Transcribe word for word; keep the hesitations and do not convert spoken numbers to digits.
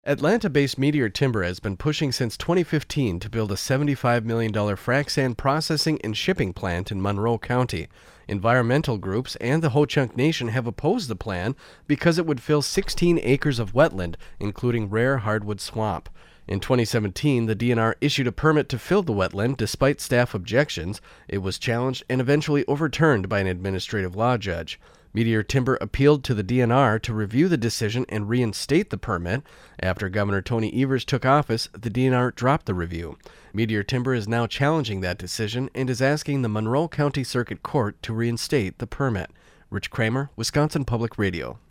Atlanta-based Meteor Timber has been pushing since twenty fifteen to build a seventy-five million dollars frac sand processing and shipping plant in Monroe County. Environmental groups and the Ho-Chunk Nation have opposed the plan because it would fill sixteen acres of wetland, including rare hardwood swamp. In twenty seventeen, the D N R issued a permit to fill the wetland despite staff objections. It was challenged and eventually overturned by an administrative law judge. Meteor Timber appealed to the D N R to review the decision and reinstate the permit. After Governor Tony Evers took office, the D N R dropped the review. Meteor Timber is now challenging that decision and is asking the Monroe County Circuit Court to reinstate the permit. Rich Kramer, Wisconsin Public Radio.